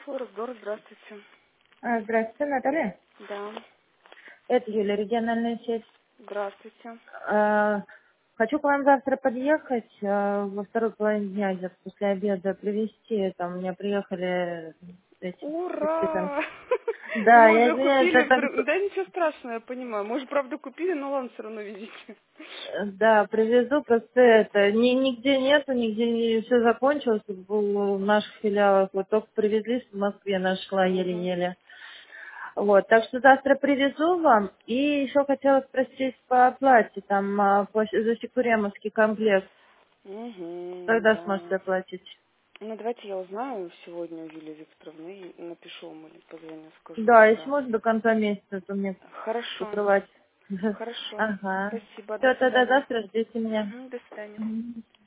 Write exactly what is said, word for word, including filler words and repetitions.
Раздор, здравствуйте. А, Здравствуйте, Наталья. Да, Это Юлия, региональная сеть. здравствуйте. А, Хочу к вам завтра подъехать, а, во второй половине дня, где-то после обеда привезти. Там у меня приехали эти диски там. Ура! Да, Мы я уже извиняюсь, купили я в так... друг... Да ничего страшного, я понимаю. Мы уже, правда, купили, но ладно, все равно везите. Да, привезу, просто это, ни, нигде нету, нигде не все закончилось. Был в наших филиалах, вот только привезли в Москве, нашла Угу. еле-еле. Вот, так что завтра привезу вам. И еще хотела спросить по оплате, там, а, по- за Секуремовский комплект. Угу, Когда сможете да. оплатить? Ну, давайте я узнаю сегодня у Юлии Викторовны и напишу вам или позвоню, скажу, Да, если когда. можно до конца месяца, то мне Хорошо, покрывать. хорошо. Ага. Спасибо, до Все, тогда свидания. завтра ждите меня. Угу, до свидания. Мгм.